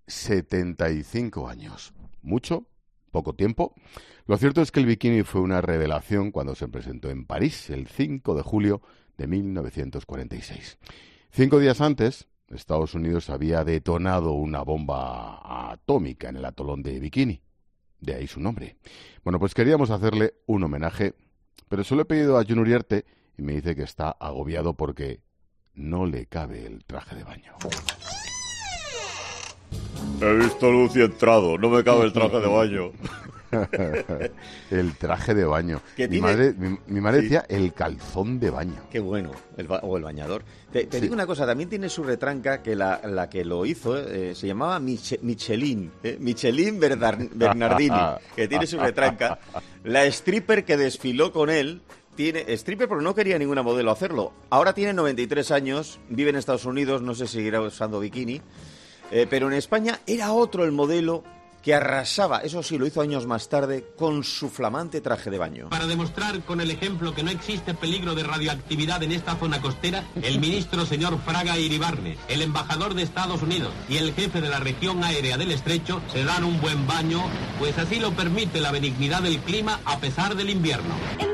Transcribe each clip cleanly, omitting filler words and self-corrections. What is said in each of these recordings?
75 años. ¿Mucho? ¿Poco tiempo? Lo cierto es que el bikini fue una revelación cuando se presentó en París el 5 de julio de 1946. 5 días antes, Estados Unidos había detonado una bomba atómica en el atolón de Bikini. De ahí su nombre. Bueno, pues queríamos hacerle un homenaje, pero se lo he pedido a Jon Uriarte y me dice que está agobiado porque no le cabe el traje de baño. He visto luz y he entrado, no me cabe el traje de baño. El traje de baño. Mi madre decía el calzón de baño. Qué bueno, o el bañador. Te digo una cosa, también tiene su retranca que la que lo hizo se llamaba Michelin Bernardini, que tiene su retranca. La stripper que desfiló con él tiene stripper porque no quería ninguna modelo hacerlo. Ahora tiene 93 años, vive en Estados Unidos, no sé si seguirá usando bikini, pero en España era otro el modelo que arrasaba, eso sí, lo hizo años más tarde, con su flamante traje de baño. Para demostrar con el ejemplo que no existe peligro de radioactividad en esta zona costera, el ministro señor Fraga Iribarne, el embajador de Estados Unidos y el jefe de la región aérea del Estrecho se dan un buen baño, pues así lo permite la benignidad del clima a pesar del invierno.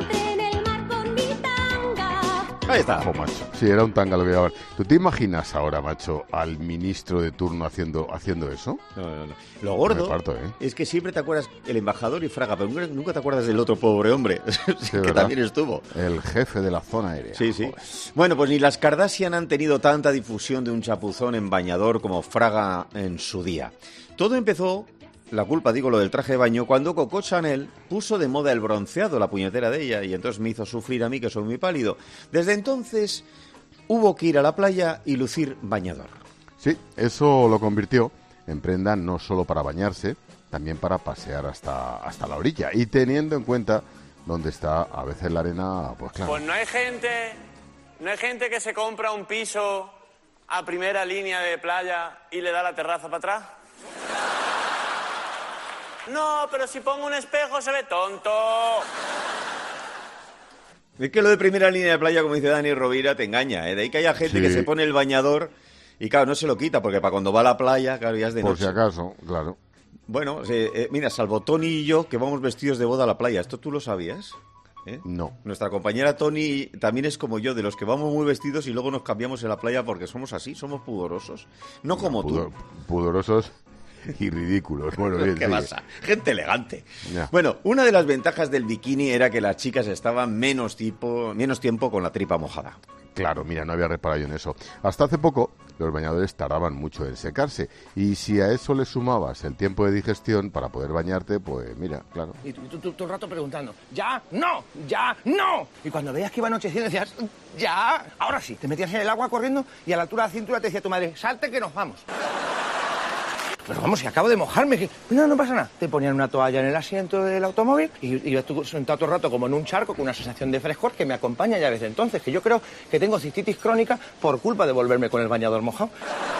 Ahí está. Ojo, macho. Sí, era un tanga lo que iba. ¿Tú te imaginas ahora, macho, al ministro de turno haciendo eso? No. Lo gordo es que siempre te acuerdas el embajador y Fraga, pero nunca te acuerdas del otro pobre hombre, sí, que también estuvo. El jefe de la zona aérea. Sí. Joder. Bueno, pues ni las Kardashian han tenido tanta difusión de un chapuzón en bañador como Fraga en su día. Todo empezó... La culpa, digo, lo del traje de baño, cuando Coco Chanel puso de moda el bronceado, la puñetera de ella, y entonces me hizo sufrir a mí, que soy muy pálido. Desde entonces hubo que ir a la playa y lucir bañador. Sí, eso lo convirtió en prenda no solo para bañarse, también para pasear hasta la orilla. Y teniendo en cuenta dónde está a veces la arena, pues claro. Pues no hay gente que se compra un piso a primera línea de playa y le da la terraza para atrás. No, pero si pongo un espejo se ve tonto. Es que lo de primera línea de playa, como dice Dani Rovira, te engaña, ¿eh? De ahí que haya gente que se pone el bañador y claro, no se lo quita, porque para cuando va a la playa, claro, ya es de noche. Por si acaso, claro. Bueno, mira, salvo Tony y yo, que vamos vestidos de boda a la playa. ¿Esto tú lo sabías? No. Nuestra compañera Tony también es como yo, de los que vamos muy vestidos y luego nos cambiamos en la playa porque somos así, somos pudorosos. No como tú. Pudorosos y ridículos. Bueno, bien, ¿qué pasa? Gente elegante. Ya. Bueno, una de las ventajas del bikini era que las chicas estaban menos tiempo con la tripa mojada. Claro, mira, no había reparado yo en eso. Hasta hace poco, los bañadores tardaban mucho en secarse. Y si a eso le sumabas el tiempo de digestión para poder bañarte, pues mira, claro. Y tú todo el rato preguntando, ¡ya! ¡No! ¡Ya! ¡No! Y cuando veías que iba anocheciendo decías, ¡ya! Ahora sí. Te metías en el agua corriendo y a la altura de la cintura te decía tu madre, ¡salte que nos vamos! Pero vamos, si acabo de mojarme. No pasa nada. Te ponían una toalla en el asiento del automóvil y yo estuve sentado todo el rato como en un charco con una sensación de frescor que me acompaña ya desde entonces, que yo creo que tengo cistitis crónica por culpa de volverme con el bañador mojado.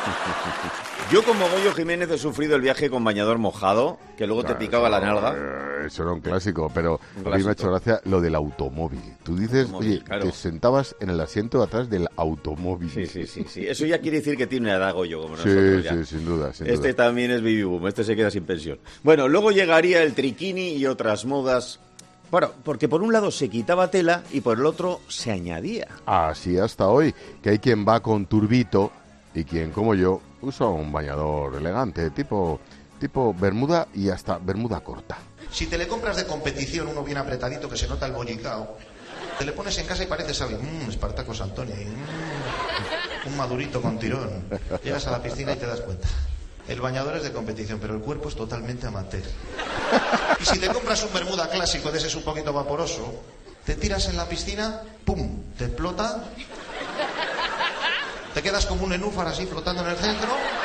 Yo, como Goyo Jiménez, he sufrido el viaje con bañador mojado, que luego te picaba la nalga. Eso era un clásico, pero a mí me ha hecho gracia lo del automóvil. Tú dices, oye, claro, te sentabas en el asiento de atrás del automóvil. Sí. Eso ya quiere decir que tiene una edad, Goyo, como nosotros ya. Sí, sin duda. Este también es baby boom, este se queda sin pensión. Bueno, luego llegaría el triquini y otras modas. Bueno, porque por un lado se quitaba tela y por el otro se añadía. Así hasta hoy, que hay quien va con turbito y quien, como yo, usa un bañador elegante, tipo bermuda y hasta bermuda corta. Si te le compras de competición uno bien apretadito que se nota el bollicao, te le pones en casa y pareces alguien, Espartaco Santoni, un madurito con tirón. Llegas a la piscina y te das cuenta. El bañador es de competición, pero el cuerpo es totalmente amateur. Y si te compras un bermuda clásico de ese es un poquito vaporoso, te tiras en la piscina, ¡pum!, te explota, te quedas como un nenúfar así flotando en el centro.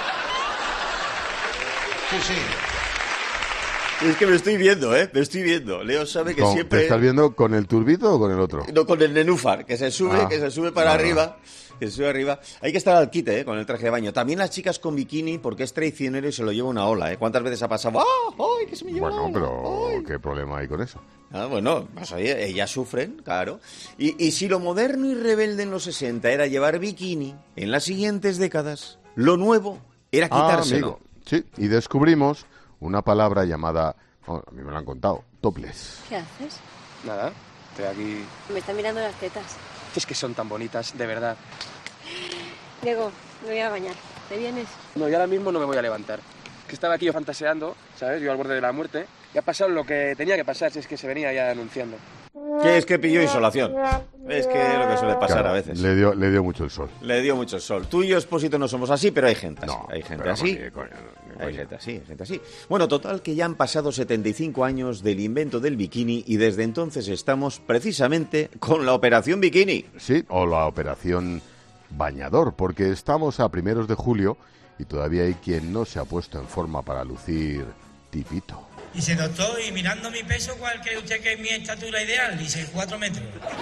Sí. Es que me estoy viendo, me estoy viendo. Leo sabe que siempre... ¿Te estás viendo con el turbito o con el otro? No, con el nenúfar, que se sube para arriba. Que se sube arriba. Hay que estar al quite, con el traje de baño. También las chicas con bikini, porque es traicionero y se lo lleva una ola, ¿Cuántas veces ha pasado? ¡Ay, que se me lleva una ola! Pero ¡ay! ¿qué problema hay con eso? Bueno, pues oye, ellas sufren, claro. Y si lo moderno y rebelde en los 60 era llevar bikini, en las siguientes décadas, lo nuevo era quitárselo. Amigo. Sí, y descubrimos una palabra llamada, a mí me lo han contado, topless. ¿Qué haces? Nada, estoy aquí. Me están mirando las tetas. Es que son tan bonitas, de verdad. Diego, me voy a bañar. ¿Te vienes? No, yo ahora mismo no me voy a levantar. Que estaba aquí yo fantaseando, ¿sabes? Yo al borde de la muerte. Y ha pasado lo que tenía que pasar, si es que se venía ya anunciando. ¿Qué es que pilló insolación? Es que es lo que suele pasar Claro, a veces. Le dio mucho el sol. Le dio mucho el sol. Tú y yo, Expósito, no somos así, pero hay gente así. No, Hay gente pero así. ni coña. Hay gente así, hay gente así. Bueno, total que ya han pasado 75 años del invento del bikini y desde entonces estamos precisamente con la Operación Bikini. Sí, o la operación bañador, porque estamos a 1 de julio y todavía hay quien no se ha puesto en forma para lucir tipito. Dice, doctor, y mirando mi peso, ¿cuál cree usted que es mi estatura ideal? Dice, 4 metros.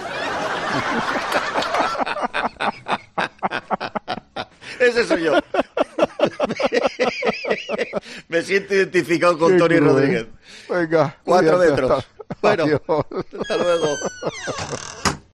Ese soy yo. Me siento identificado con Qué Tony cruel. Rodríguez. Venga. 4 cuídate, metros. Bueno, adiós. hasta luego.